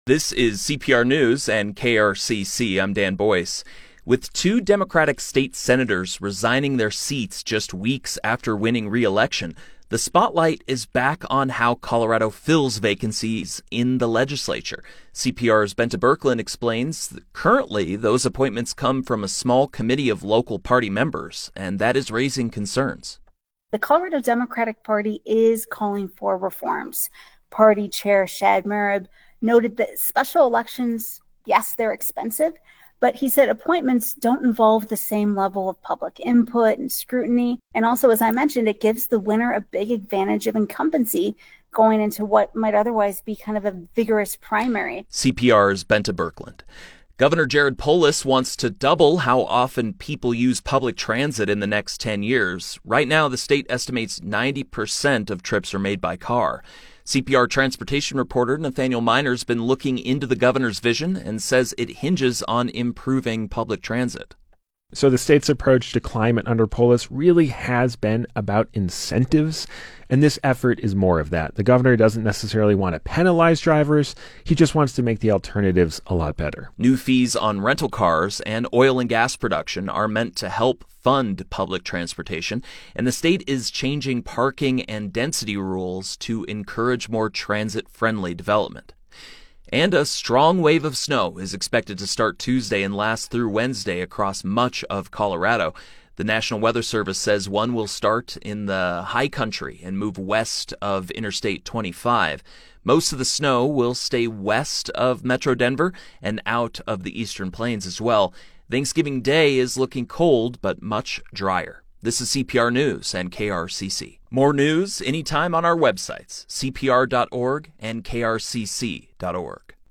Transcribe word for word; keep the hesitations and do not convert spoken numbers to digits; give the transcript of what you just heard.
This is C P R News and K R C C. I'm Dan Boyce. With two Democratic state senators resigning their seats just weeks after winning re-election, the spotlight is back on how Colorado fills vacancies in the legislature. C P R's Bente Birkeland explains that currently those appointments come from a small committee of local party members, and that is raising concerns. The Colorado Democratic Party is calling for reforms. Party Chair Shad Marab noted that special elections, yes, they're expensive, but he said appointments don't involve the same level of public input and scrutiny. And also, as I mentioned, it gives the winner a big advantage of incumbency going into what might otherwise be kind of a vigorous primary. C P R's Bente Birkeland. Governor Jared Polis wants to double how often people use public transit in the next ten years. Right now, the state estimates ninety percent of trips are made by car. C P R transportation reporter Nathaniel Miner's been looking into the governor's vision and says it hinges on improving public transit. So the state's approach to climate under Polis really has been about incentives, and this effort is more of that. The governor doesn't necessarily want to penalize drivers. He just wants to make the alternatives a lot better. New fees on rental cars and oil and gas production are meant to help fund public transportation, and the state is changing parking and density rules to encourage more transit-friendly development. And a strong wave of snow is expected to start Tuesday and last through Wednesday across much of Colorado. The National Weather Service says one will start in the high country and move west of Interstate twenty-five. Most of the snow will stay west of Metro Denver and out of the Eastern Plains as well. Thanksgiving Day is looking cold, but much drier. This is C P R News and K R C C. More news anytime on our websites, C P R dot org and K R C C dot org.